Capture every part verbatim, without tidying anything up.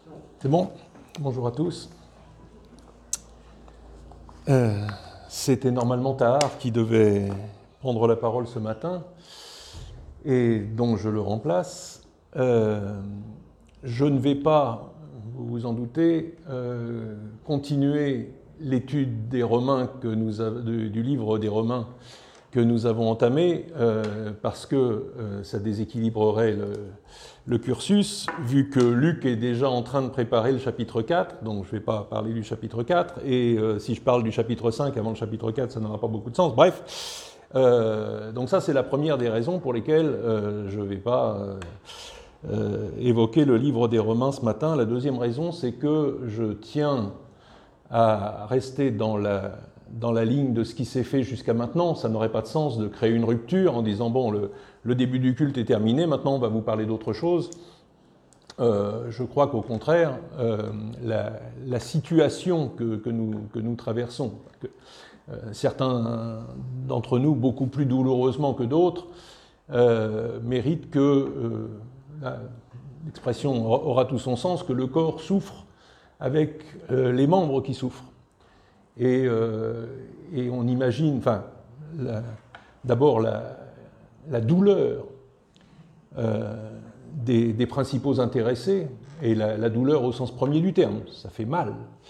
C'est bon? Bonjour à tous. Euh, c'était normalement Tahar qui devait prendre la parole ce matin, et dont je le remplace. Euh, je ne vais pas, vous vous en doutez, euh, continuer l'étude des Romains que nous a, du, du livre des Romains que nous avons entamé, euh, parce que euh, ça déséquilibrerait le, le cursus, vu que Luc est déjà en train de préparer le chapitre quatre, donc je ne vais pas parler du chapitre quatre, et euh, si je parle du chapitre cinq avant le chapitre quatre, ça n'aura pas beaucoup de sens. Bref, euh, donc ça c'est la première des raisons pour lesquelles euh, je ne vais pas euh, euh, évoquer le livre des Romains ce matin. La deuxième raison, c'est que je tiens à rester dans la... dans la ligne de ce qui s'est fait jusqu'à maintenant. Ça n'aurait pas de sens de créer une rupture en disant bon, le, le début du culte est terminé, maintenant on va vous parler d'autre chose. Euh, je crois qu'au contraire, euh, la, la situation que, que, nous, que nous traversons, que, euh, certains d'entre nous beaucoup plus douloureusement que d'autres, euh, méritent que, euh, la, l'expression aura tout son sens, que le corps souffre avec euh, les membres qui souffrent. Et, euh, et on imagine, enfin, la, d'abord la, la douleur euh, des, des principaux intéressés, et la, la douleur au sens premier du terme, ça fait mal.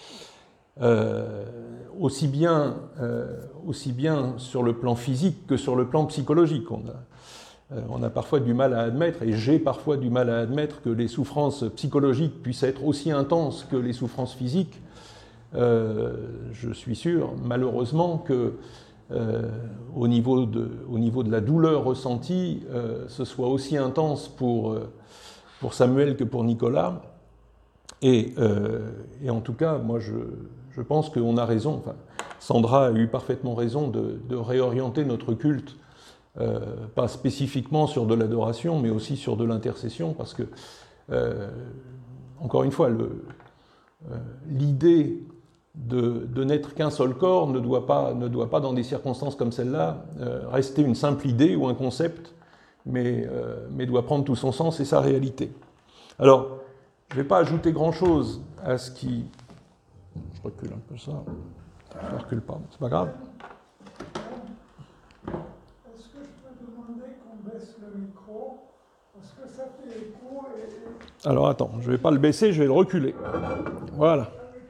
Euh, aussi bien, euh, aussi bien sur le plan physique que sur le plan psychologique. On a, euh, on a parfois du mal à admettre, et j'ai parfois du mal à admettre que les souffrances psychologiques puissent être aussi intenses que les souffrances physiques. Euh, je suis sûr, malheureusement, que euh, au, niveau de, au niveau de la douleur ressentie, euh, ce soit aussi intense pour, euh, pour Samuel que pour Nicolas. Et, euh, et en tout cas, moi, je, je pense qu'on a raison, enfin, Sandra a eu parfaitement raison de, de réorienter notre culte, euh, pas spécifiquement sur de l'adoration, mais aussi sur de l'intercession, parce que, euh, encore une fois, le, euh, l'idée De, de n'être qu'un seul corps ne doit pas, ne doit pas dans des circonstances comme celle-là, euh, rester une simple idée ou un concept, mais, euh, mais doit prendre tout son sens et sa réalité. Alors, je ne vais pas ajouter grand-chose à ce qui... Je recule un peu ça. Je ne recule pas, c'est pas grave. Est-ce que je peux demander qu'on baisse le micro? Parce que ça fait écho et... Alors attends, je ne vais pas le baisser, je vais le reculer. Voilà.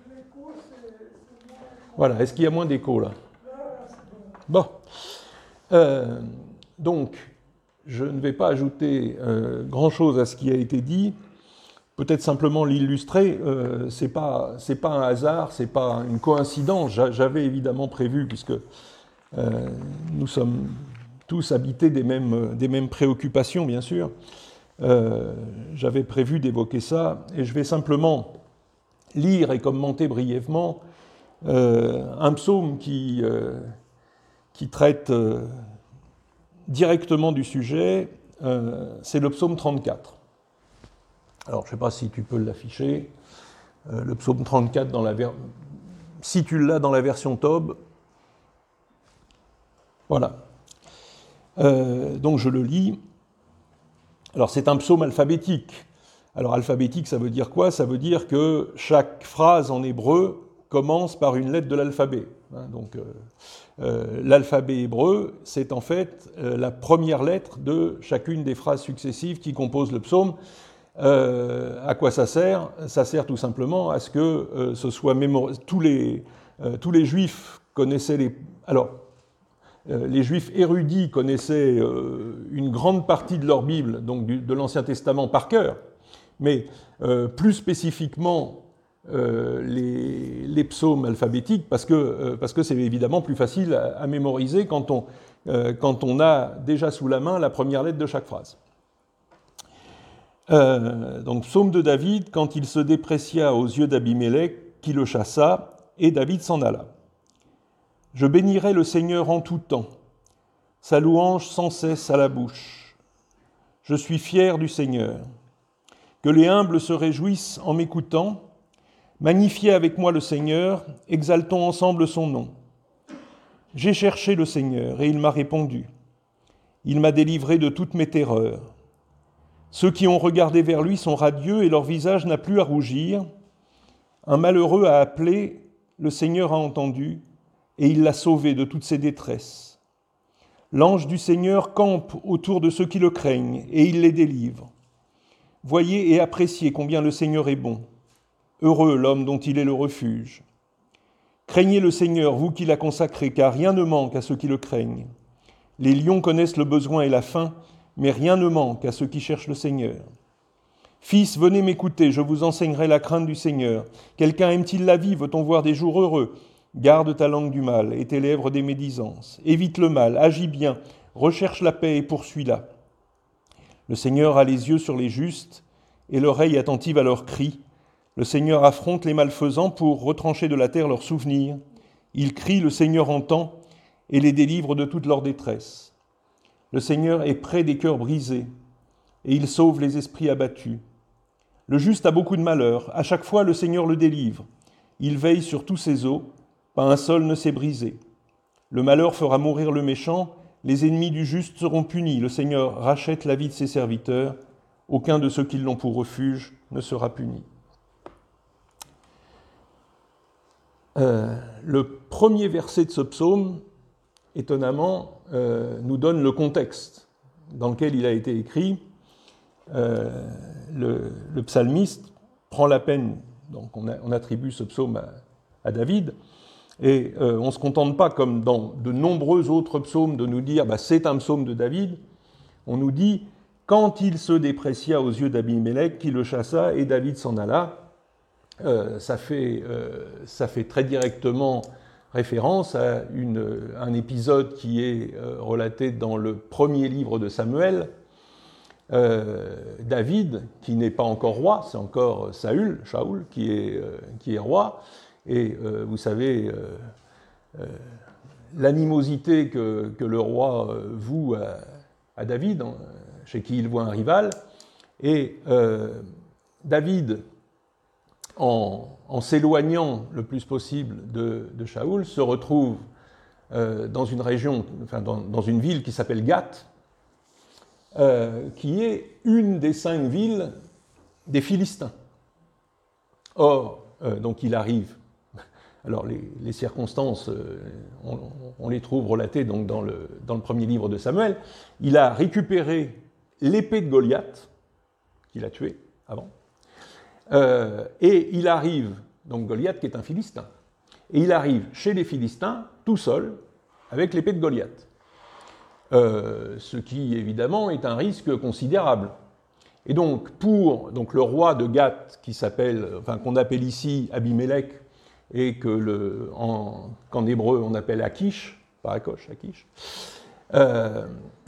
Voilà, est-ce qu'il y a moins d'écho là? Bon. Euh, donc, je ne vais pas ajouter euh, grand-chose à ce qui a été dit. Peut-être simplement l'illustrer. Euh, c'est pas, c'est pas un hasard, c'est pas une coïncidence. J'avais évidemment prévu, puisque euh, nous sommes tous habités des mêmes, des mêmes préoccupations, bien sûr. Euh, j'avais prévu d'évoquer ça, et je vais simplement lire et commenter brièvement Euh, un psaume qui, euh, qui traite euh, directement du sujet, euh, c'est le psaume trente-quatre. Alors, je ne sais pas si tu peux l'afficher, euh, le psaume trente-quatre, dans la ver... si tu l'as dans la version Tob, voilà. Euh, donc, je le lis. Alors, c'est un psaume alphabétique. Alors, alphabétique, ça veut dire quoi? Ça veut dire que chaque phrase en hébreu commence par une lettre de l'alphabet. Donc, euh, euh, l'alphabet hébreu, c'est en fait euh, la première lettre de chacune des phrases successives qui composent le psaume. Euh, à quoi ça sert? Ça sert tout simplement à ce que euh, ce soit mémorisé. Tous les, euh, tous les juifs connaissaient les... Alors, euh, les juifs érudits connaissaient euh, une grande partie de leur Bible, donc du, de l'Ancien Testament, par cœur, mais euh, plus spécifiquement Euh, les, les psaumes alphabétiques, parce que, euh, parce que c'est évidemment plus facile à, à mémoriser quand on, euh, quand on a déjà sous la main la première lettre de chaque phrase. Euh, donc, psaume de David, quand il se déprécia aux yeux d'Abimélec, qui le chassa, et David s'en alla. Je bénirai le Seigneur en tout temps, sa louange sans cesse à la bouche. Je suis fier du Seigneur. Que les humbles se réjouissent en m'écoutant. Magnifiez avec moi le Seigneur, exaltons ensemble son nom. J'ai cherché le Seigneur et il m'a répondu. Il m'a délivré de toutes mes terreurs. Ceux qui ont regardé vers lui sont radieux et leur visage n'a plus à rougir. Un malheureux a appelé, le Seigneur a entendu, et il l'a sauvé de toutes ses détresses. L'ange du Seigneur campe autour de ceux qui le craignent, et il les délivre. Voyez et appréciez combien le Seigneur est bon. Heureux l'homme dont il est le refuge. Craignez le Seigneur, vous qui l'a consacré, car rien ne manque à ceux qui le craignent. Les lions connaissent le besoin et la faim, mais rien ne manque à ceux qui cherchent le Seigneur. Fils, venez m'écouter, je vous enseignerai la crainte du Seigneur. Quelqu'un aime-t-il la vie, veut-on voir des jours heureux ? Garde ta langue du mal et tes lèvres des médisances. Évite le mal, agis bien, recherche la paix et poursuis-la. Le Seigneur a les yeux sur les justes et l'oreille attentive à leurs cris. Le Seigneur affronte les malfaisants pour retrancher de la terre leurs souvenirs. Il crie, le Seigneur entend et les délivre de toute leur détresse. Le Seigneur est près des cœurs brisés et il sauve les esprits abattus. Le juste a beaucoup de malheur, à chaque fois le Seigneur le délivre. Il veille sur tous ses os, pas un seul ne s'est brisé. Le malheur fera mourir le méchant, les ennemis du juste seront punis. Le Seigneur rachète la vie de ses serviteurs, aucun de ceux qui l'ont pour refuge ne sera puni. Euh, le premier verset de ce psaume, étonnamment, euh, nous donne le contexte dans lequel il a été écrit. Euh, le, le psalmiste prend la peine, donc on, a, on attribue ce psaume à, à David, et euh, on ne se contente pas, comme dans de nombreux autres psaumes, de nous dire bah, c'est un psaume de David. On nous dit quand il se déprécia aux yeux d'Abimélec, qui le chassa, et David s'en alla. Euh, ça, fait, euh, ça fait très directement référence à une, un épisode qui est euh, relaté dans le premier livre de Samuel. Euh, David, qui n'est pas encore roi, c'est encore Saül, Shaoul, qui est, euh, qui est roi. Et euh, vous savez, euh, euh, l'animosité que, que le roi euh, voue à, à David, hein, chez qui il voit un rival. Et euh, David, en, en s'éloignant le plus possible de, de Shaoul, se retrouve euh, dans une région, enfin dans, dans une ville qui s'appelle Gath, euh, qui est une des cinq villes des Philistins. Or, euh, donc il arrive. Alors les, les circonstances, euh, on, on les trouve relatées donc dans le, dans le premier livre de Samuel. Il a récupéré l'épée de Goliath, qu'il a tué avant, euh, et il arrive, donc Goliath qui est un Philistin, et il arrive chez les Philistins tout seul avec l'épée de Goliath, euh, ce qui évidemment est un risque considérable. Et donc pour donc, le roi de Gath, qui s'appelle, enfin qu'on appelle ici Abimélec, et que le, en, qu'en hébreu on appelle Akish, pas Akosh, Akish, euh,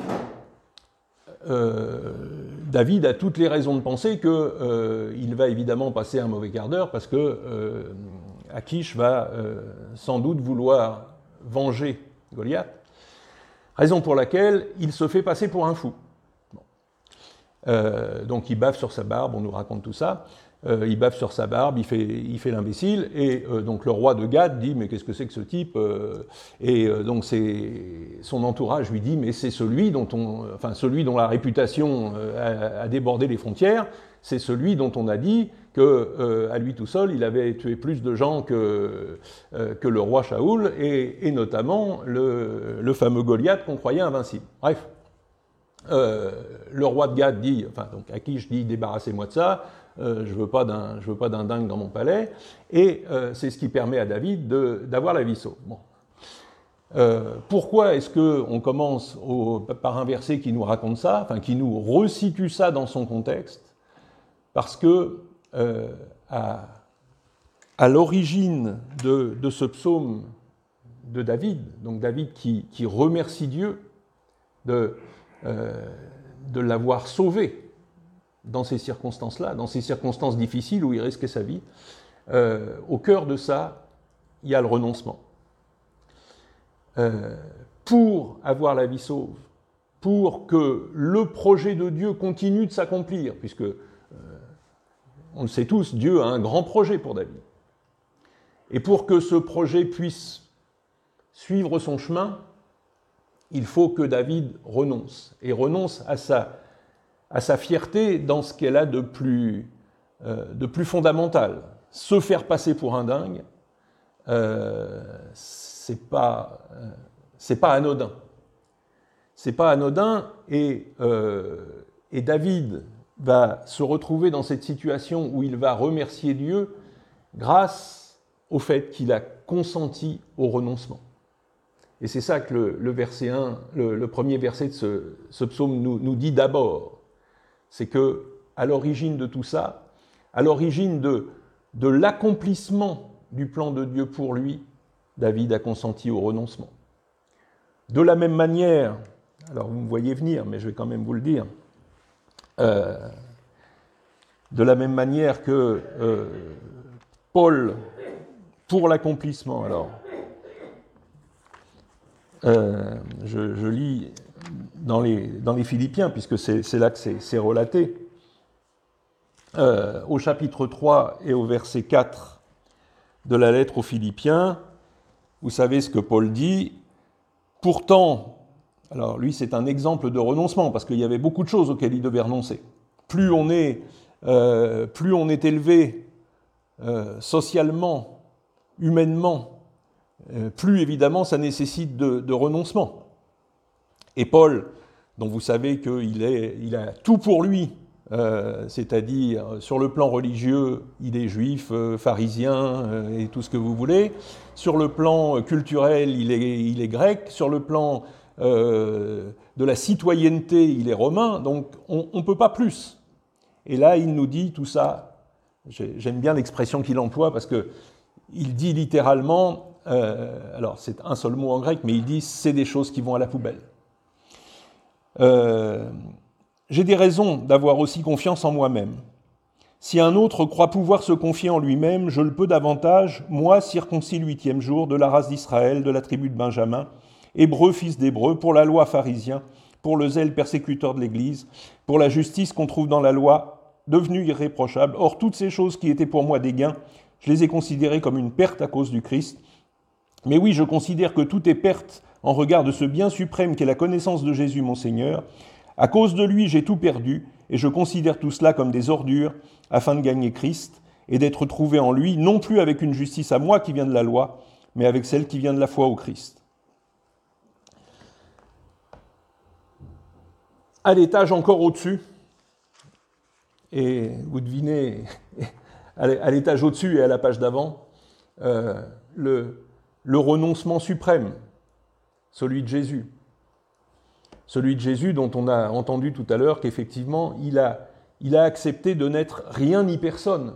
euh, David a toutes les raisons de penser qu'il euh, va évidemment passer un mauvais quart d'heure parce que euh, Akish va euh, sans doute vouloir venger Goliath, raison pour laquelle il se fait passer pour un fou. Bon. Euh, donc il bave sur sa barbe, on nous raconte tout ça. Euh, il bave sur sa barbe, il fait, il fait l'imbécile, et euh, donc le roi de Gath dit « mais qu'est-ce que c'est que ce type ?» euh, Et euh, donc c'est, son entourage lui dit « mais c'est celui dont, on, enfin, celui dont la réputation euh, a, a débordé les frontières, c'est celui dont on a dit qu'à euh, lui tout seul, il avait tué plus de gens que, euh, que le roi Shaoul, et, et notamment le, le fameux Goliath qu'on croyait invincible. » Bref, euh, le roi de Gath dit, enfin donc Akish dit « débarrassez-moi de ça ». Euh, je ne veux pas d'un, je veux pas d'un dingue dans mon palais, et euh, c'est ce qui permet à David de, d'avoir la vie sauve. Bon. Euh, pourquoi est-ce qu'on commence au, par un verset qui nous raconte ça, enfin qui nous resitue ça dans son contexte? Parce que euh, à, à l'origine de, de ce psaume de David, donc David qui, qui remercie Dieu de, euh, de l'avoir sauvé dans ces circonstances-là, dans ces circonstances difficiles où il risquait sa vie, euh, au cœur de ça, il y a le renoncement. Euh, pour avoir la vie sauve, pour que le projet de Dieu continue de s'accomplir, puisque, euh, on le sait tous, Dieu a un grand projet pour David. Et pour que ce projet puisse suivre son chemin, il faut que David renonce, et renonce à sa à sa fierté dans ce qu'elle a de plus, euh, de plus fondamental. Se faire passer pour un dingue, euh, c'est pas, euh, c'est pas anodin. C'est pas anodin et, euh, et David va se retrouver dans cette situation où il va remercier Dieu grâce au fait qu'il a consenti au renoncement. Et c'est ça que le, le verset un, le, le premier verset de ce, ce psaume nous, nous dit d'abord. C'est que, à l'origine de tout ça, à l'origine de, de l'accomplissement du plan de Dieu pour lui, David a consenti au renoncement. De la même manière, alors vous me voyez venir, mais je vais quand même vous le dire, euh, de la même manière que euh, Paul, pour l'accomplissement, alors, euh, je, je lis dans les, dans les Philippiens, puisque c'est, c'est là que c'est, c'est relaté, euh, au chapitre trois et au verset quatre de la lettre aux Philippiens, vous savez ce que Paul dit, « Pourtant, alors lui c'est un exemple de renoncement, parce qu'il y avait beaucoup de choses auxquelles il devait renoncer. Plus on est, euh, plus on est élevé euh, socialement, humainement, euh, plus évidemment ça nécessite de, de renoncement. Et Paul, dont vous savez qu'il est, il a tout pour lui, euh, c'est-à-dire sur le plan religieux, il est juif, euh, pharisien euh, et tout ce que vous voulez. Sur le plan culturel, il est, il est grec. Sur le plan euh, de la citoyenneté, il est romain. Donc on ne peut pas plus. Et là, il nous dit tout ça. J'aime bien l'expression qu'il emploie parce que il dit littéralement, euh, alors c'est un seul mot en grec, mais il dit c'est des choses qui vont à la poubelle. Euh, j'ai des raisons d'avoir aussi confiance en moi-même. Si un autre croit pouvoir se confier en lui-même, je le peux davantage, moi, circoncis le huitième jour, de la race d'Israël, de la tribu de Benjamin, hébreu, fils d'hébreu, pour la loi pharisien, pour le zèle persécuteur de l'Église, pour la justice qu'on trouve dans la loi, devenue irréprochable. Or, toutes ces choses qui étaient pour moi des gains, je les ai considérées comme une perte à cause du Christ. Mais oui, je considère que tout est perte en regard de ce bien suprême qu'est la connaissance de Jésus mon Seigneur. À cause de lui, j'ai tout perdu, et je considère tout cela comme des ordures, afin de gagner Christ, et d'être trouvé en lui, non plus avec une justice à moi qui vient de la loi, mais avec celle qui vient de la foi au Christ. À l'étage encore au-dessus, et vous devinez, à l'étage au-dessus et à la page d'avant, euh, le, le renoncement suprême, celui de Jésus. Celui de Jésus dont on a entendu tout à l'heure qu'effectivement, il a, il a accepté de n'être rien ni personne.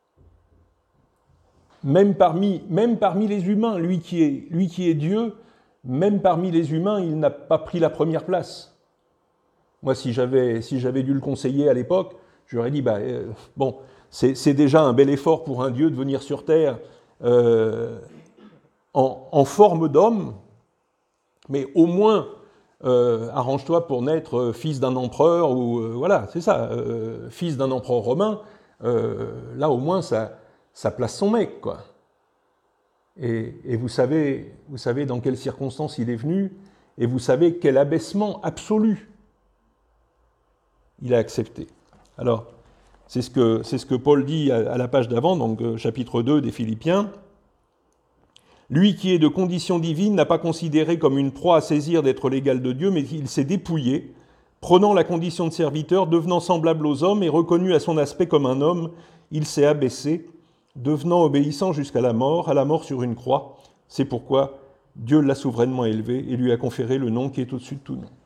Même parmi, même parmi les humains, lui qui est, lui qui est Dieu, même parmi les humains, il n'a pas pris la première place. Moi, si j'avais, si j'avais dû le conseiller à l'époque, j'aurais dit, bah, euh, bon, c'est, c'est déjà un bel effort pour un Dieu de venir sur Terre euh, en, en forme d'homme, mais au moins, euh, arrange-toi pour naître euh, fils d'un empereur, ou euh, voilà, c'est ça, euh, fils d'un empereur romain, euh, là au moins ça, ça place son mec, quoi. Et, et vous savez, vous savez dans quelles circonstances il est venu, et vous savez quel abaissement absolu il a accepté. Alors, c'est ce que, c'est ce que Paul dit à, à la page d'avant, donc euh, chapitre deux des Philippiens. Lui qui est de condition divine n'a pas considéré comme une proie à saisir d'être l'égal de Dieu, mais il s'est dépouillé, prenant la condition de serviteur, devenant semblable aux hommes et reconnu à son aspect comme un homme, il s'est abaissé, devenant obéissant jusqu'à la mort, à la mort sur une croix. C'est pourquoi Dieu l'a souverainement élevé et lui a conféré le nom qui est au-dessus de tout nom.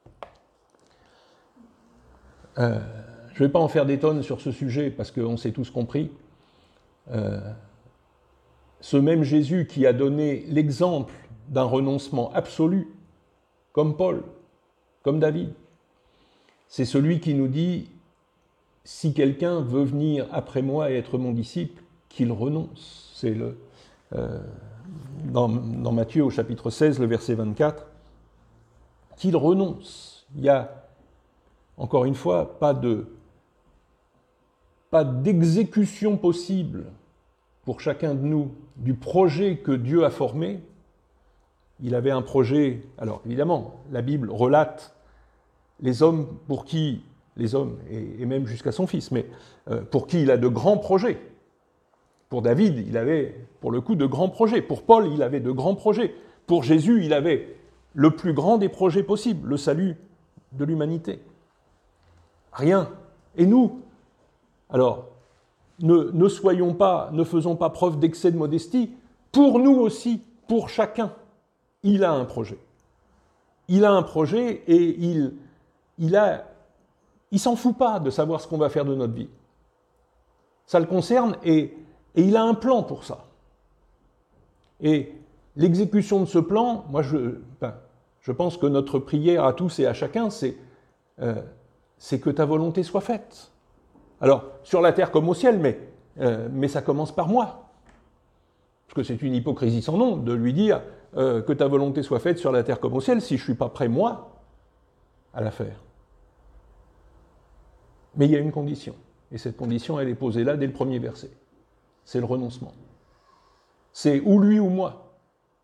Euh, je ne vais pas en faire des tonnes sur ce sujet parce qu'on s'est tous compris. Euh, Ce même Jésus qui a donné l'exemple d'un renoncement absolu, comme Paul, comme David, c'est celui qui nous dit, si quelqu'un veut venir après moi et être mon disciple, qu'il renonce. C'est le, euh, dans, dans Matthieu au chapitre seize, le verset vingt-quatre, qu'il renonce. Il y a, encore une fois, pas de, pas d'exécution possible pour chacun de nous, du projet que Dieu a formé. Il avait un projet, alors évidemment, la Bible relate les hommes pour qui les hommes, et, et même jusqu'à son fils, mais euh, pour qui il a de grands projets. Pour David, il avait, pour le coup, de grands projets. Pour Paul, il avait de grands projets. Pour Jésus, il avait le plus grand des projets possibles, le salut de l'humanité. Rien. Et nous, alors, ne, ne soyons pas, ne faisons pas preuve d'excès de modestie. Pour nous aussi, pour chacun, il a un projet. Il a un projet et il, il a, il s'en fout pas de savoir ce qu'on va faire de notre vie. Ça le concerne et, et il a un plan pour ça. Et l'exécution de ce plan, moi je, ben, je pense que notre prière à tous et à chacun, c'est, euh, c'est que ta volonté soit faite. Alors, sur la terre comme au ciel, mais, euh, mais ça commence par moi. Parce que c'est une hypocrisie sans nom de lui dire euh, que ta volonté soit faite sur la terre comme au ciel si je ne suis pas prêt, moi, à la faire. Mais il y a une condition. Et cette condition, elle est posée là dès le premier verset. C'est le renoncement. C'est ou lui ou moi.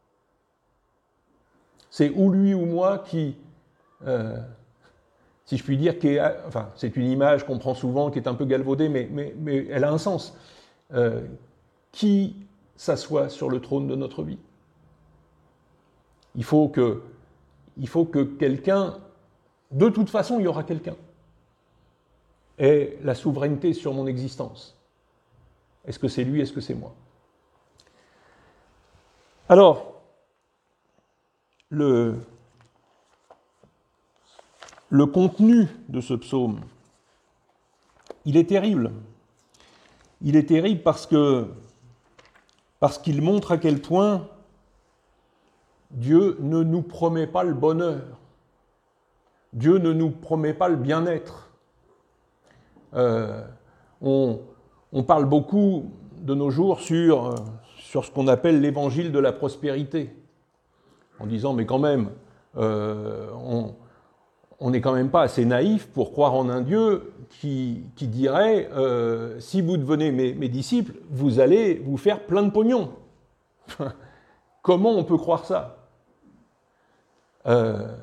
C'est ou lui ou moi qui, euh, si je puis dire, qui est, enfin, c'est une image qu'on prend souvent, qui est un peu galvaudée, mais, mais, mais elle a un sens. Euh, qui s'assoit sur le trône de notre vie? Il faut que, il faut que quelqu'un, de toute façon, il y aura quelqu'un, ait la souveraineté sur mon existence. Est-ce que c'est lui, est-ce que c'est moi? Alors, le, le contenu de ce psaume, il est terrible. Il est terrible parce que, parce qu'il montre à quel point Dieu ne nous promet pas le bonheur. Dieu ne nous promet pas le bien-être. Euh, on, on parle beaucoup de nos jours sur, sur ce qu'on appelle l'évangile de la prospérité, en disant mais quand même, euh, on on n'est quand même pas assez naïf pour croire en un Dieu qui, qui dirait euh, si vous devenez mes, mes disciples, vous allez vous faire plein de pognon. Comment on peut croire ça? euh,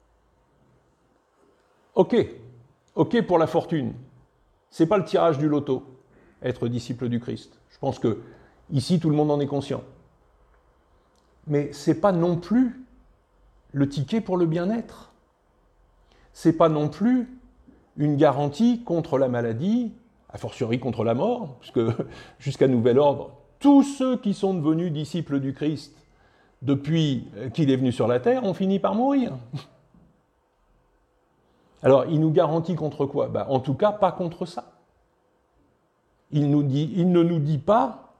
Ok, ok pour la fortune. C'est pas le tirage du loto, être disciple du Christ. Je pense que ici tout le monde en est conscient. Mais c'est pas non plus le ticket pour le bien-être. C'est pas non plus une garantie contre la maladie, a fortiori contre la mort, puisque jusqu'à nouvel ordre, tous ceux qui sont devenus disciples du Christ depuis qu'il est venu sur la terre ont fini par mourir. Alors, il nous garantit contre quoi? Ben, en tout cas, pas contre ça. Il, nous dit, il ne nous dit pas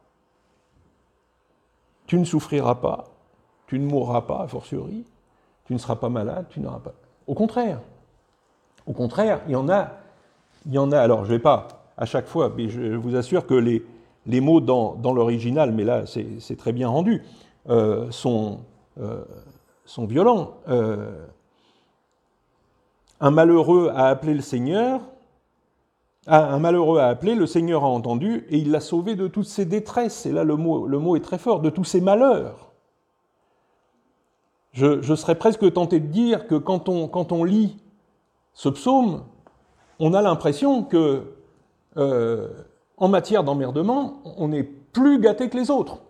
tu ne souffriras pas, tu ne mourras pas, a fortiori, tu ne seras pas malade, tu n'auras pas... Au contraire. Au contraire, il y en a, il y en a, alors je ne vais pas à chaque fois, mais je vous assure que les, les mots dans, dans l'original, mais là c'est, c'est très bien rendu, euh, sont, euh, sont violents. Euh, un malheureux a appelé le Seigneur, ah, un malheureux a appelé, le Seigneur a entendu, et il l'a sauvé de toutes ses détresses. Et là le mot, le mot est très fort, de tous ses malheurs. Je, je serais presque tenté de dire que quand on, quand on lit ce psaume, on a l'impression que, euh, en matière d'emmerdement, on est plus gâté que les autres.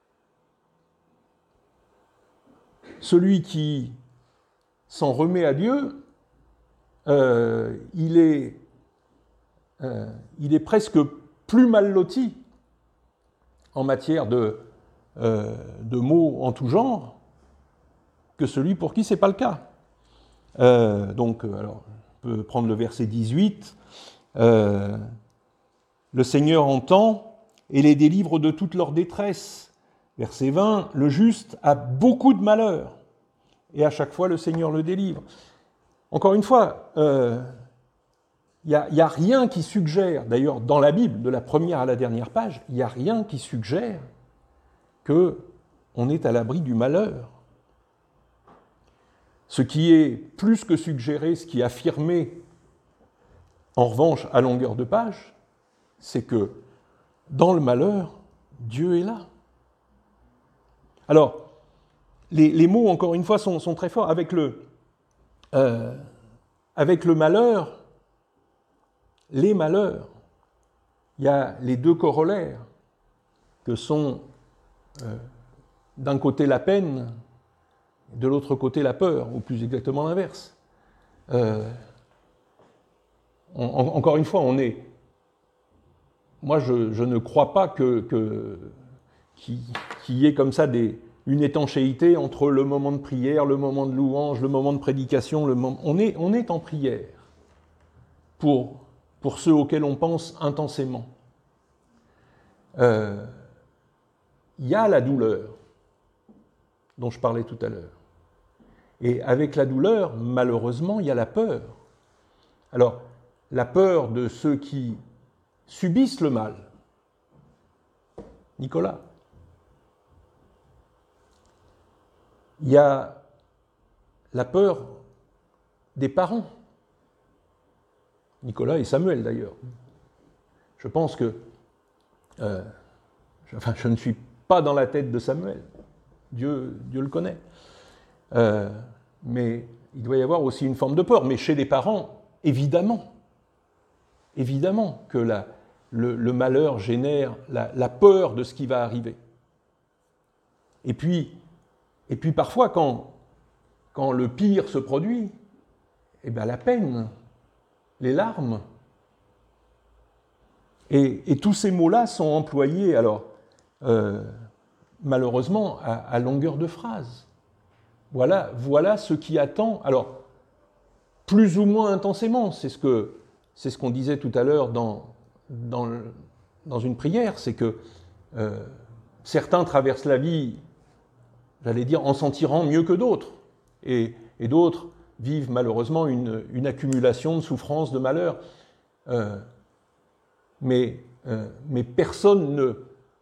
Celui qui s'en remet à Dieu, euh, il est, euh, il est presque plus mal loti en matière de, euh, de maux en tout genre que celui pour qui ce n'est pas le cas. Euh, donc, alors, on peut prendre le verset dix-huit. Euh, le Seigneur entend et les délivre de toute leur détresse. Verset vingt, le juste a beaucoup de malheur et à chaque fois le Seigneur le délivre. Encore une fois, il euh, n'y a, y a rien qui suggère, d'ailleurs dans la Bible, de la première à la dernière page, il n'y a rien qui suggère qu'on est à l'abri du malheur. Ce qui est plus que suggéré, ce qui est affirmé, en revanche, à longueur de page, c'est que dans le malheur, Dieu est là. Alors, les, les mots, encore une fois, sont, sont très forts. Avec le, euh, avec le malheur, les malheurs, il y a les deux corollaires, que sont euh, d'un côté la peine, de l'autre côté la peur, ou plus exactement l'inverse. Euh, on, encore une fois, on est... Moi, je, je ne crois pas que, que, qu'il, qu'il y ait comme ça des, une étanchéité entre le moment de prière, le moment de louange, le moment de prédication. Le moment... On, est, on est en prière pour, pour ceux auxquels on pense intensément. Euh, il y a la douleur dont je parlais tout à l'heure. Et avec la douleur, malheureusement, il y a la peur. Alors, la peur de ceux qui subissent le mal. Nicolas. Il y a la peur des parents. Nicolas et Samuel, d'ailleurs. Je pense que... Euh, je, enfin, je ne suis pas dans la tête de Samuel. Dieu, Dieu le connaît. Euh, mais il doit y avoir aussi une forme de peur. Mais chez les parents, évidemment, évidemment que la, le, le malheur génère la, la peur de ce qui va arriver. Et puis, et puis parfois, quand, quand le pire se produit, eh bien la peine, les larmes. Et, et tous ces mots-là sont employés, alors, euh, malheureusement, à, à longueur de phrase. Voilà, voilà ce qui attend, alors, plus ou moins intensément, c'est ce que, c'est ce qu'on disait tout à l'heure dans, dans, le, dans une prière, c'est que euh, certains traversent la vie, j'allais dire, en s'en tirant mieux que d'autres, et, et d'autres vivent malheureusement une, une accumulation de souffrances, de malheurs. Euh, mais, euh, mais personne ne,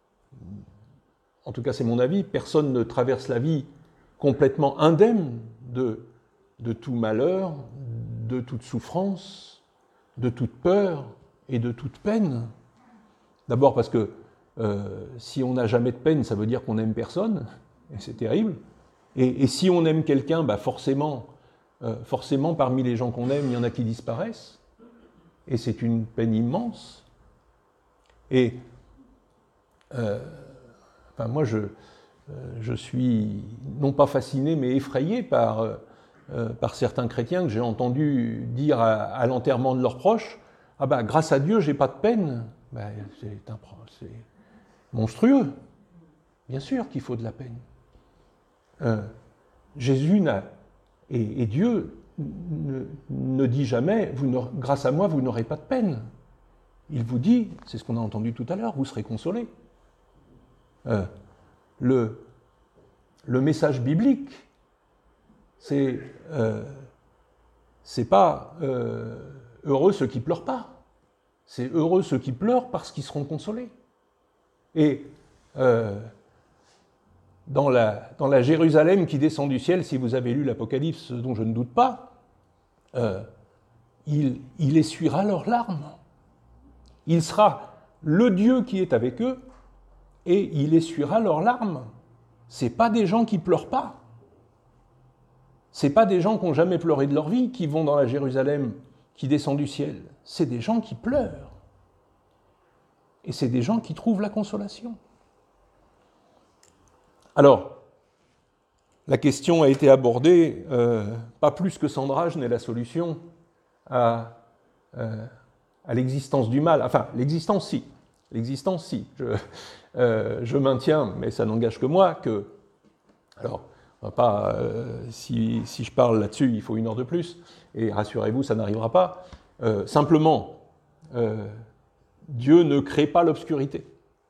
en tout cas c'est mon avis, personne ne traverse la vie complètement indemne de, de tout malheur, de toute souffrance, de toute peur et de toute peine. D'abord parce que euh, si on n'a jamais de peine, ça veut dire qu'on n'aime personne, et c'est terrible. Et, et si on aime quelqu'un, bah forcément, euh, forcément, parmi les gens qu'on aime, il y en a qui disparaissent, et c'est une peine immense. Et euh, enfin, moi, je, je suis non pas fasciné, mais effrayé par, euh, par certains chrétiens que j'ai entendu dire à, à l'enterrement de leurs proches, « Ah ben, grâce à Dieu, j'ai pas de peine. Ben, » c'est, un, c'est monstrueux. Bien sûr qu'il faut de la peine. Euh, Jésus n'a, et, et Dieu ne, ne dit jamais, vous ne, grâce à moi, vous n'aurez pas de peine. Il vous dit, c'est ce qu'on a entendu tout à l'heure, vous serez consolés. Euh, le, le message biblique, c'est euh, c'est pas euh, heureux ceux qui pleurent pas, c'est heureux ceux qui pleurent parce qu'ils seront consolés. Et euh, dans, la, dans la Jérusalem qui descend du ciel, si vous avez lu l'Apocalypse, dont je ne doute pas, euh, il, il essuiera leurs larmes. Il sera le Dieu qui est avec eux et il essuiera leurs larmes. Ce n'est pas des gens qui ne pleurent pas. Ce n'est pas des gens qui n'ont jamais pleuré de leur vie qui vont dans la Jérusalem qui descend du ciel. C'est des gens qui pleurent. Et c'est des gens qui trouvent la consolation. Alors, la question a été abordée, euh, pas plus que Sandrage n'est la solution à... Euh, à l'existence du mal, enfin, l'existence, si, l'existence, si, je, euh, je maintiens, mais ça n'engage que moi, que, alors, on va pas, euh, si, si je parle là-dessus, il faut une heure de plus, et rassurez-vous, ça n'arrivera pas, euh, simplement, euh, Dieu ne crée pas l'obscurité.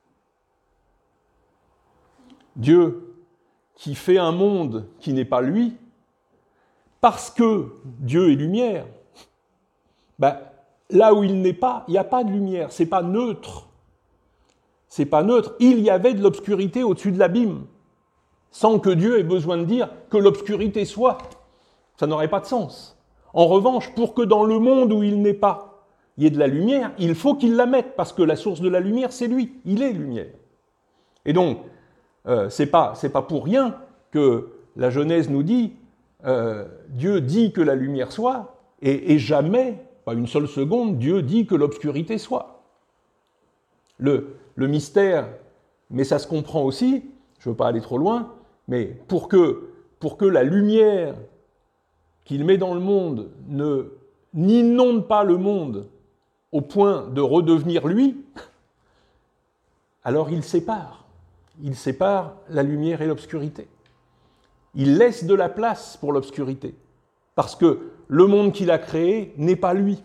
Dieu, qui fait un monde qui n'est pas lui, parce que Dieu est lumière, ben, là où il n'est pas, il n'y a pas de lumière, c'est pas neutre. C'est pas neutre. Il y avait de l'obscurité au-dessus de l'abîme, sans que Dieu ait besoin de dire que l'obscurité soit. Ça n'aurait pas de sens. En revanche, pour que dans le monde où il n'est pas, il y ait de la lumière, il faut qu'il la mette, parce que la source de la lumière, c'est lui. Il est lumière. Et donc, euh, c'est pas, c'est pas pour rien que la Genèse nous dit, euh, Dieu dit que la lumière soit, et, et jamais pas une seule seconde, Dieu dit que l'obscurité soit. Le, le mystère, mais ça se comprend aussi, je ne veux pas aller trop loin, mais pour que, pour que la lumière qu'il met dans le monde ne n'inonde pas le monde au point de redevenir lui, alors il sépare. Il sépare la lumière et l'obscurité. Il laisse de la place pour l'obscurité, parce que le monde qu'il a créé n'est pas lui.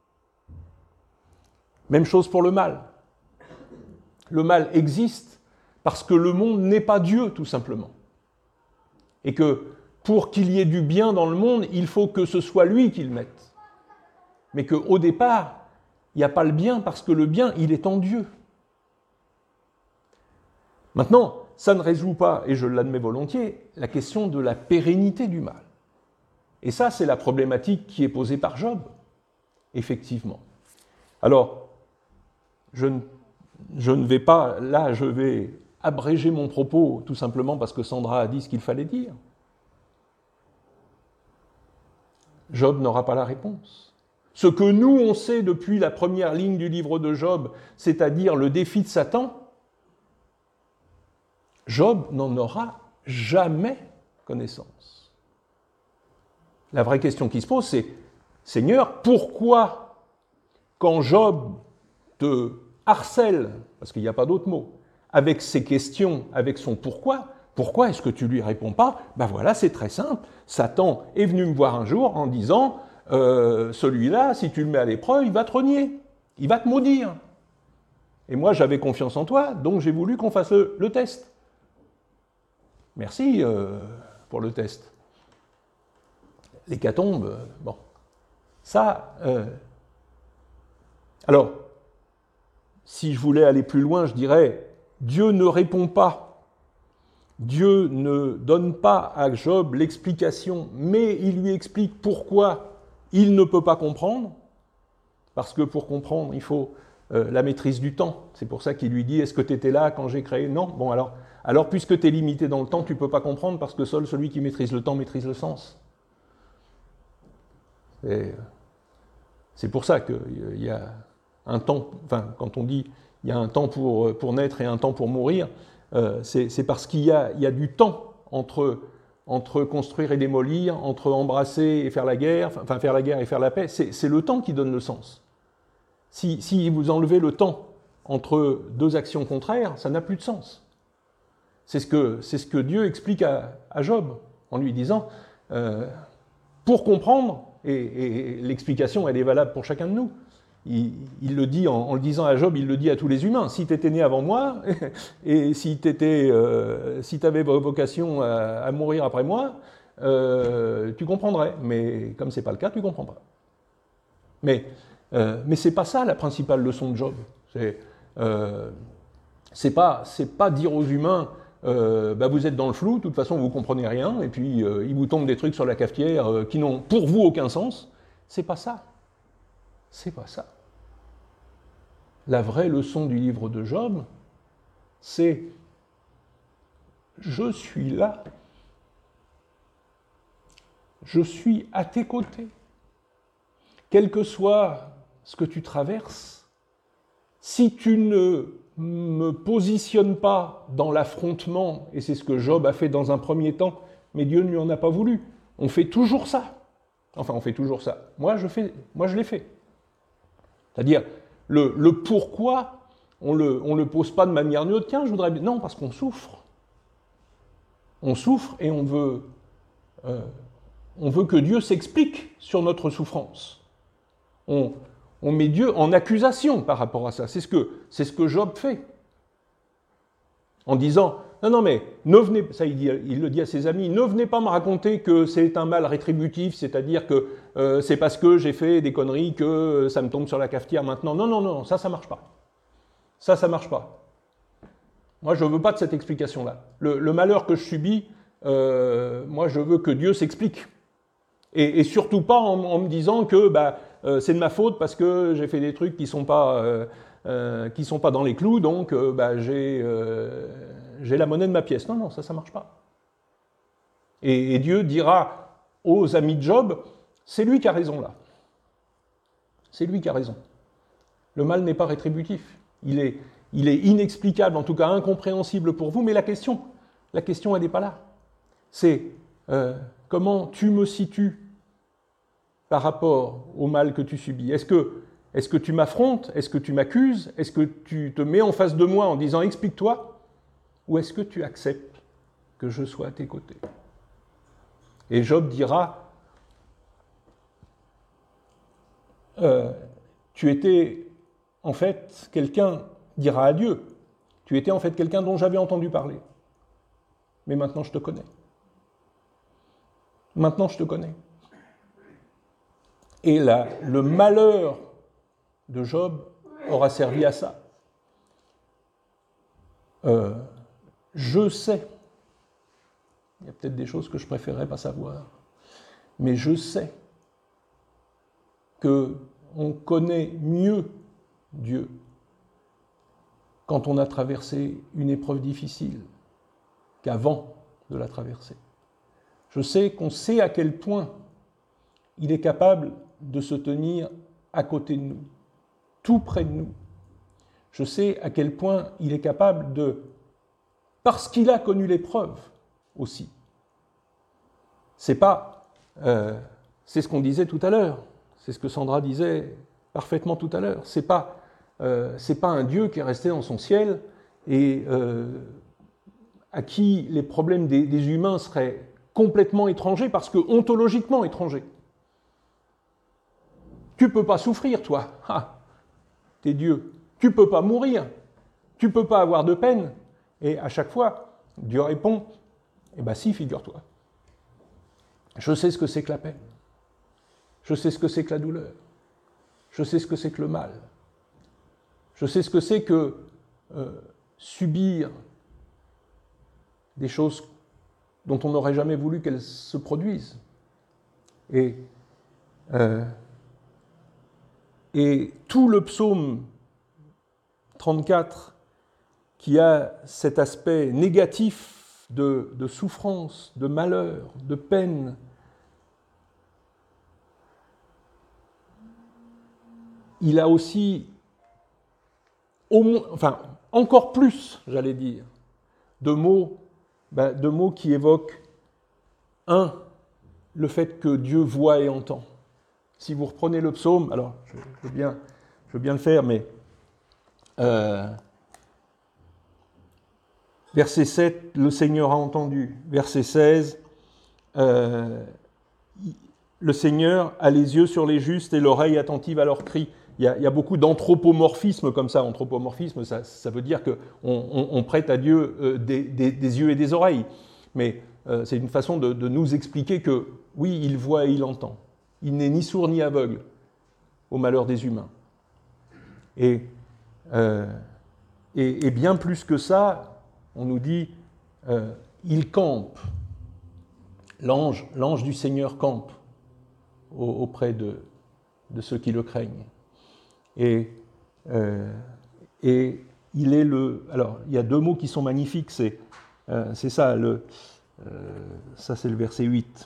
Même chose pour le mal. Le mal existe parce que le monde n'est pas Dieu, tout simplement. Et que pour qu'il y ait du bien dans le monde, il faut que ce soit lui qui le mette. Mais qu'au départ, il n'y a pas le bien parce que le bien, il est en Dieu. Maintenant, ça ne résout pas, et je l'admets volontiers, la question de la pérennité du mal. Et ça, c'est la problématique qui est posée par Job, effectivement. Alors, je ne, je ne vais pas, là, je vais abréger mon propos, tout simplement parce que Sandra a dit ce qu'il fallait dire. Job n'aura pas la réponse. Ce que nous, on sait depuis la première ligne du livre de Job, c'est-à-dire le défi de Satan, Job n'en aura jamais connaissance. La vraie question qui se pose, c'est « Seigneur, pourquoi, quand Job te harcèle, parce qu'il n'y a pas d'autre mot, avec ses questions, avec son pourquoi, pourquoi est-ce que tu lui réponds pas ? Ben voilà, c'est très simple. Satan est venu me voir un jour en disant euh, « Celui-là, si tu le mets à l'épreuve, il va te renier, il va te maudire. » Et moi, j'avais confiance en toi, donc j'ai voulu qu'on fasse le, le test. Merci euh, pour le test. L'hécatombe, euh, bon. Ça, euh... alors, si je voulais aller plus loin, je dirais, Dieu ne répond pas. Dieu ne donne pas à Job l'explication, mais il lui explique pourquoi il ne peut pas comprendre, parce que pour comprendre, il faut euh, la maîtrise du temps. C'est pour ça qu'il lui dit, est-ce que tu étais là quand j'ai créé ? Non, bon alors... Alors, puisque tu es limité dans le temps, tu ne peux pas comprendre parce que seul celui qui maîtrise le temps maîtrise le sens. Et c'est pour ça qu'il y a un temps, enfin, quand on dit il y a un temps pour, pour naître et un temps pour mourir, euh, c'est, c'est parce qu'il y a, il y a du temps entre, entre construire et démolir, entre embrasser et faire la guerre, enfin faire la guerre et faire la paix. C'est, c'est le temps qui donne le sens. Si, si vous enlevez le temps entre deux actions contraires, ça n'a plus de sens. C'est ce que, c'est ce que Dieu explique à, à Job, en lui disant, euh, pour comprendre, et, et, et l'explication elle est valable pour chacun de nous, il, il le dit en, en le disant à Job, il le dit à tous les humains, si tu étais né avant moi, et si tu euh, si avais vocation à, à mourir après moi, euh, tu comprendrais, mais comme ce n'est pas le cas, tu ne comprends pas. Mais, euh, mais ce n'est pas ça la principale leçon de Job, c'est euh, c'est pas, c'est pas dire aux humains, Euh, bah vous êtes dans le flou, de toute façon vous ne comprenez rien, et puis euh, il vous tombe des trucs sur la cafetière euh, qui n'ont pour vous aucun sens. C'est pas ça. C'est pas ça. La vraie leçon du livre de Job, c'est je suis là, je suis à tes côtés. Quel que soit ce que tu traverses, si tu ne me positionne pas dans l'affrontement, et c'est ce que Job a fait dans un premier temps, mais Dieu ne lui en a pas voulu. On fait toujours ça. Enfin, on fait toujours ça. Moi, je, fais, moi, je l'ai fait. C'est-à-dire, le, le pourquoi, on ne le, on le pose pas de manière neutre. Tiens, je voudrais bien... Non, parce qu'on souffre. On souffre et on veut, euh, on veut que Dieu s'explique sur notre souffrance. On... On met Dieu en accusation par rapport à ça. C'est ce que, c'est ce que Job fait. En disant, non, non, mais ne venez, ça il, dit, il le dit à ses amis, ne venez pas me raconter que c'est un mal rétributif, c'est-à-dire que euh, c'est parce que j'ai fait des conneries que ça me tombe sur la cafetière maintenant. Non, non, non, ça, ça ne marche pas. Ça, ça ne marche pas. Moi, je ne veux pas de cette explication-là. Le, le malheur que je subis, euh, moi, je veux que Dieu s'explique. Et, et surtout pas en, en me disant que bah, euh, c'est de ma faute parce que j'ai fait des trucs qui ne sont, euh, euh, qui sont pas dans les clous, donc euh, bah, j'ai, euh, j'ai la monnaie de ma pièce. Non, non, ça, ça ne marche pas. Et, et Dieu dira aux amis de Job, c'est lui qui a raison là. c'est lui qui a raison. Le mal n'est pas rétributif. Il est, il est inexplicable, en tout cas incompréhensible pour vous, mais la question, la question elle n'est pas là. C'est euh, comment tu me situes par rapport au mal que tu subis. Est-ce que, est-ce que tu m'affrontes? Est-ce que tu m'accuses? Est-ce que tu te mets en face de moi en disant « explique-toi » ou est-ce que tu acceptes que je sois à tes côtés? Et Job dira euh, « tu étais en fait quelqu'un, dira à Dieu, tu étais en fait quelqu'un dont j'avais entendu parler, mais maintenant je te connais. Maintenant je te connais. » Et là, le malheur de Job aura servi à ça. Euh, je sais, il y a peut-être des choses que je préférerais pas savoir, mais je sais qu'on connaît mieux Dieu quand on a traversé une épreuve difficile qu'avant de la traverser. Je sais qu'on sait à quel point il est capable de se tenir à côté de nous, tout près de nous. Je sais à quel point il est capable de, parce qu'il a connu l'épreuve aussi. C'est pas, euh, c'est ce qu'on disait tout à l'heure, c'est ce que Sandra disait parfaitement tout à l'heure. C'est pas, euh, c'est pas un Dieu qui est resté dans son ciel et euh, à qui les problèmes des, des humains seraient complètement étrangers parce que ontologiquement étrangers. Tu peux pas souffrir, toi. Ah, t'es Dieu. Tu peux pas mourir. Tu peux pas avoir de peine. Et à chaque fois, Dieu répond, eh bien si, figure-toi. Je sais ce que c'est que la peine. Je sais ce que c'est que la douleur. Je sais ce que c'est que le mal. Je sais ce que c'est que euh, subir des choses dont on n'aurait jamais voulu qu'elles se produisent. Et euh, Et tout le psaume trente-quatre, qui a cet aspect négatif de, de souffrance, de malheur, de peine, il a aussi, au moins, enfin, encore plus, j'allais dire, de mots, ben, de mots qui évoquent, un, le fait que Dieu voit et entend. Si vous reprenez le psaume, alors je veux bien, je veux bien le faire, mais euh, verset sept, le Seigneur a entendu. Verset seize, euh, le Seigneur a les yeux sur les justes et l'oreille attentive à leurs cris. Il y a, il y a beaucoup d'anthropomorphisme comme ça. Anthropomorphisme, ça, ça veut dire qu'on on, on prête à Dieu euh, des, des, des yeux et des oreilles. Mais euh, c'est une façon de, de nous expliquer que, oui, il voit et il entend. Il n'est ni sourd ni aveugle au malheur des humains. Et, euh, et, et bien plus que ça, on nous dit, euh, il campe. L'ange, l'ange du Seigneur campe auprès de, de ceux qui le craignent. Et, euh, et il est le... Alors, il y a deux mots qui sont magnifiques, c'est, euh, c'est ça, le, euh, ça c'est le verset huit.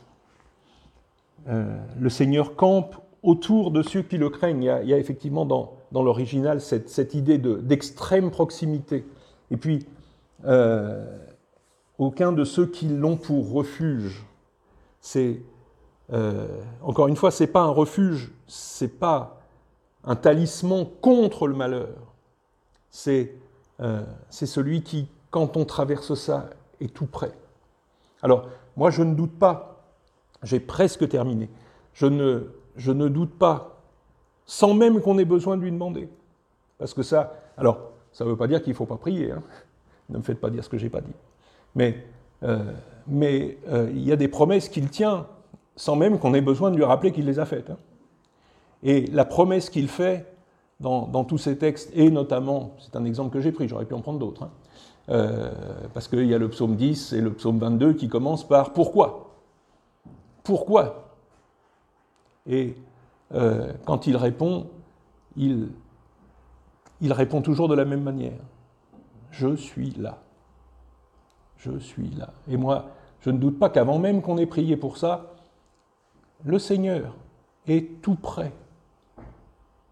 Euh, le Seigneur campe autour de ceux qui le craignent. Il y a, il y a effectivement dans, dans l'original cette, cette idée de, d'extrême proximité. Et puis, euh, aucun de ceux qui l'ont pour refuge. C'est, euh, encore une fois, ce n'est pas un refuge, ce n'est pas un talisman contre le malheur. C'est, euh, c'est celui qui, quand on traverse ça, est tout près. Alors, moi, je ne doute pas. J'ai presque terminé. Je ne, je ne doute pas, sans même qu'on ait besoin de lui demander. Parce que ça, alors, ça ne veut pas dire qu'il ne faut pas prier. Hein. Ne me faites pas dire ce que je n'ai pas dit. Mais euh, mais euh, il y a des promesses qu'il tient, sans même qu'on ait besoin de lui rappeler qu'il les a faites. Hein. Et la promesse qu'il fait dans, dans tous ces textes, et notamment, c'est un exemple que j'ai pris, j'aurais pu en prendre d'autres, hein, euh, parce qu'il y a le psaume dix et le psaume vingt-deux qui commencent par « Pourquoi ?» Pourquoi ? Et euh, quand il répond, il, il répond toujours de la même manière. Je suis là. Je suis là. Et moi, je ne doute pas qu'avant même qu'on ait prié pour ça, le Seigneur est tout près.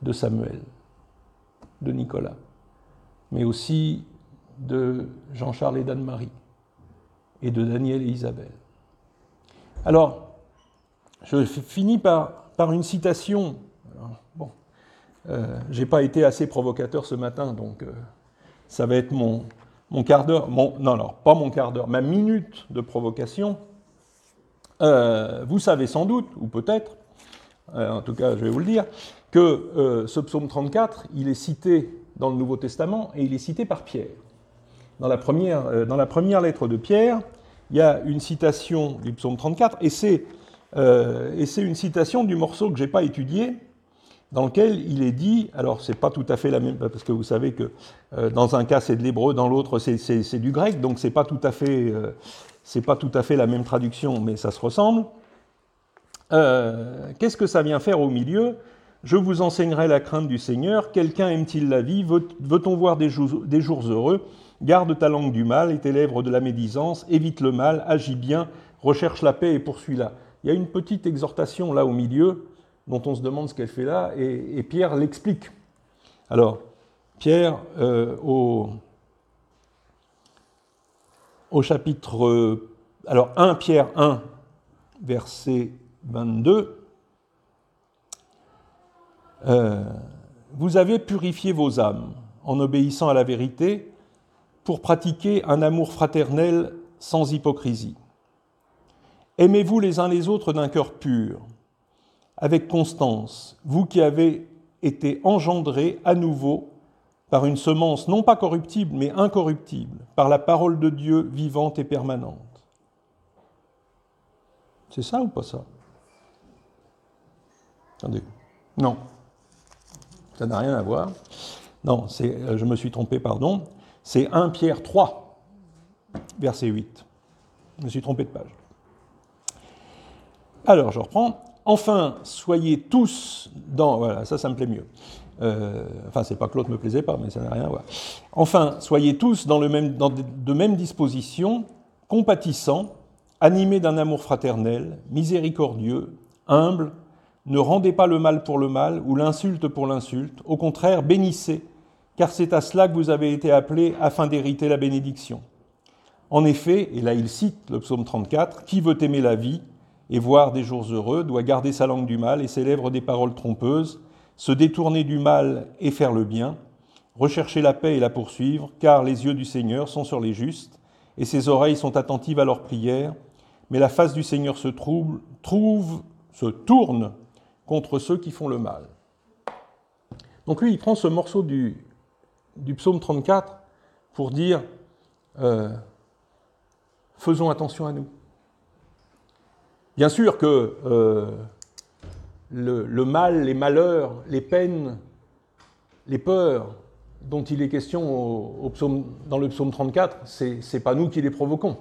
de Samuel, de Nicolas, mais aussi de Jean-Charles et d'Anne-Marie, et de Daniel et Isabelle. Alors, je finis par, par une citation. Alors, bon, euh, je n'ai pas été assez provocateur ce matin, donc euh, ça va être mon, mon quart d'heure, mon, non, non, pas mon quart d'heure, ma minute de provocation. Euh, vous savez sans doute, ou peut-être, euh, en tout cas je vais vous le dire, que euh, ce psaume trente-quatre, il est cité dans le Nouveau Testament et il est cité par Pierre. Dans la première, euh, dans la première lettre de Pierre, il y a une citation du psaume trente-quatre, et c'est, euh, et c'est une citation du morceau que je n'ai pas étudié, dans lequel il est dit, alors c'est pas tout à fait la même, parce que vous savez que euh, dans un cas c'est de l'hébreu, dans l'autre c'est, c'est, c'est du grec, donc c'est pas tout à fait, euh, c'est pas tout à fait la même traduction, mais ça se ressemble. Euh, qu'est-ce que ça vient faire au milieu ? Je vous enseignerai la crainte du Seigneur. Quelqu'un aime-t-il la vie ? Veut, veut-on voir des jours, des jours heureux ? Garde ta langue du mal et tes lèvres de la médisance. Évite le mal, agis bien, recherche la paix et poursuis-la. Il y a une petite exhortation là au milieu, dont on se demande ce qu'elle fait là, et, et Pierre l'explique. Alors, Pierre, euh, au, au chapitre... Euh, alors, premier Pierre un, verset vingt-deux, euh, « Vous avez purifié vos âmes en obéissant à la vérité pour pratiquer un amour fraternel sans hypocrisie. Aimez-vous les uns les autres d'un cœur pur, avec constance, vous qui avez été engendrés à nouveau par une semence non pas corruptible, mais incorruptible, par la parole de Dieu vivante et permanente. » C'est ça ou pas ça ? Attendez. Non. Ça n'a rien à voir. Non, c'est, je me suis trompé, pardon. C'est premier Pierre trois, verset huit. Je me suis trompé de page. Alors, je reprends. Enfin, soyez tous dans... Voilà, ça, ça me plaît mieux. Euh, enfin, c'est pas que l'autre me plaisait pas, mais ça n'a rien à voir. Enfin, soyez tous dans, le même, dans de mêmes dispositions, compatissants, animés d'un amour fraternel, miséricordieux, humbles, ne rendez pas le mal pour le mal ou l'insulte pour l'insulte. Au contraire, bénissez, car c'est à cela que vous avez été appelés afin d'hériter la bénédiction. En effet, et là il cite le psaume trente-quatre, « Qui veut aimer la vie et voir des jours heureux doit garder sa langue du mal et ses lèvres des paroles trompeuses, se détourner du mal et faire le bien, rechercher la paix et la poursuivre, car les yeux du Seigneur sont sur les justes et ses oreilles sont attentives à leurs prières, mais la face du Seigneur se trouble, trouve, se tourne contre ceux qui font le mal. » Donc lui, il prend ce morceau du, du psaume trente-quatre pour dire euh, « faisons attention à nous ». Bien sûr que euh, le, le mal, les malheurs, les peines, les peurs dont il est question au, au psaume, dans le psaume trente-quatre, c'est, c'est pas nous qui les provoquons.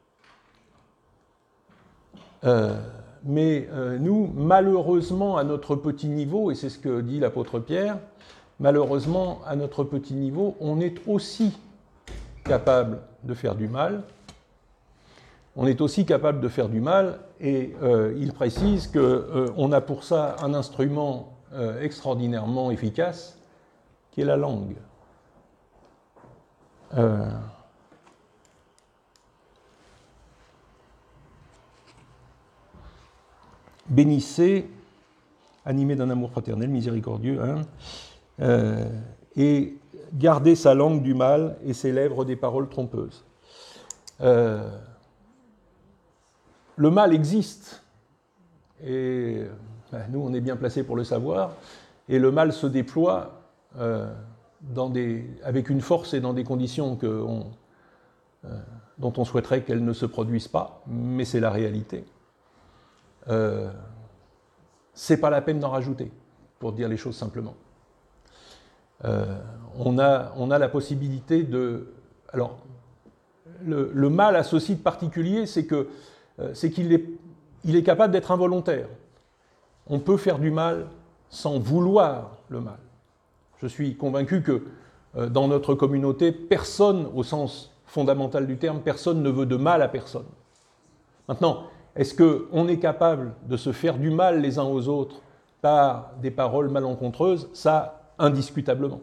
Euh, mais euh, nous, malheureusement, à notre petit niveau, et c'est ce que dit l'apôtre Pierre, malheureusement, à notre petit niveau, on est aussi capable de faire du mal. On est aussi capable de faire du mal, et euh, il précise qu'on euh, a pour ça un instrument euh, extraordinairement efficace, qui est la langue. Euh, Bénissez, animés d'un amour fraternel, miséricordieux, hein, euh, et gardez sa langue du mal et ses lèvres des paroles trompeuses. Euh, le mal existe, et ben, nous on est bien placés pour le savoir, et le mal se déploie euh, dans des, avec une force et dans des conditions que on, euh, dont on souhaiterait qu'elles ne se produisent pas, mais c'est la réalité. Euh, c'est pas la peine d'en rajouter, pour dire les choses simplement. Euh, on, a, on a la possibilité de... Alors, le, le mal a ce site particulier, c'est, que, euh, c'est qu'il est, il est capable d'être involontaire. On peut faire du mal sans vouloir le mal. Je suis convaincu que euh, dans notre communauté, personne, au sens fondamental du terme, personne ne veut de mal à personne. Maintenant, est-ce qu'on est capable de se faire du mal les uns aux autres par des paroles malencontreuses, ça, indiscutablement.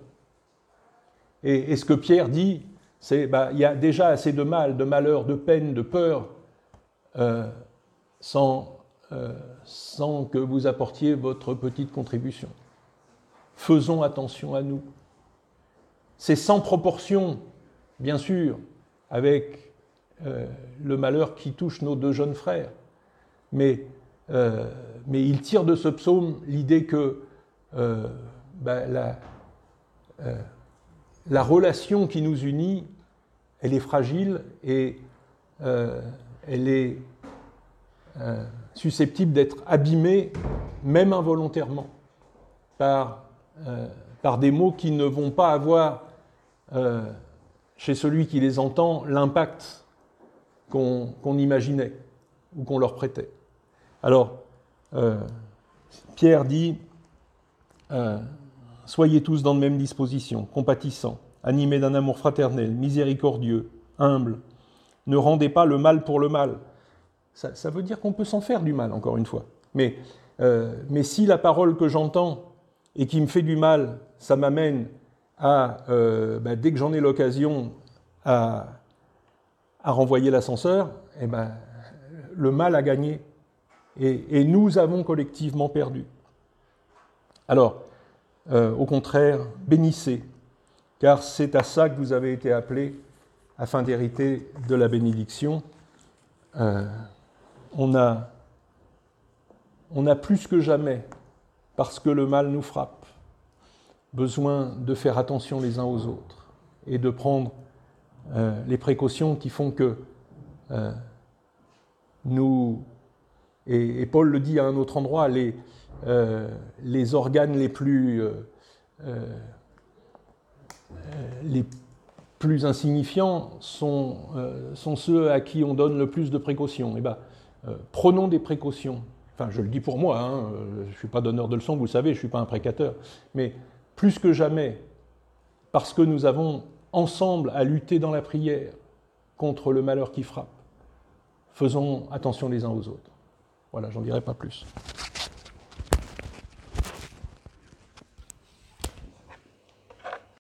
Et, et ce que Pierre dit, c'est bah, il y a déjà assez de mal, de malheur, de peine, de peur, euh, sans, euh, sans que vous apportiez votre petite contribution. Faisons attention à nous. C'est sans proportion, bien sûr, avec euh, le malheur qui touche nos deux jeunes frères. Mais, euh, mais il tire de ce psaume l'idée que euh, bah, la, euh, la relation qui nous unit, elle est fragile et euh, elle est euh, susceptible d'être abîmée, même involontairement, par, euh, par des mots qui ne vont pas avoir, euh, chez celui qui les entend, l'impact qu'on, qu'on imaginait ou qu'on leur prêtait. Alors, euh, Pierre dit euh, « Soyez tous dans de même disposition, compatissants, animés d'un amour fraternel, miséricordieux, humble. Ne rendez pas le mal pour le mal. » Ça, ça veut dire qu'on peut s'en faire du mal, encore une fois. Mais, euh, mais si la parole que j'entends et qui me fait du mal, ça m'amène à, euh, bah, dès que j'en ai l'occasion, à, à renvoyer l'ascenseur, eh ben, le mal a gagné. Et, et nous avons collectivement perdu. Alors, euh, au contraire, bénissez, car c'est à ça que vous avez été appelés, afin d'hériter de la bénédiction. Euh, on a, on a plus que jamais, parce que le mal nous frappe, besoin de faire attention les uns aux autres et de prendre euh, les précautions qui font que euh, nous... Et, et Paul le dit à un autre endroit, les, euh, les organes les plus, euh, euh, les plus insignifiants sont, euh, sont ceux à qui on donne le plus de précautions. Et ben, euh, prenons des précautions. Enfin, je le dis pour moi, hein, je ne suis pas donneur de leçons, vous le savez, je ne suis pas un prédicateur. Mais plus que jamais, parce que nous avons ensemble à lutter dans la prière contre le malheur qui frappe, faisons attention les uns aux autres. Voilà, j'en dirai pas plus.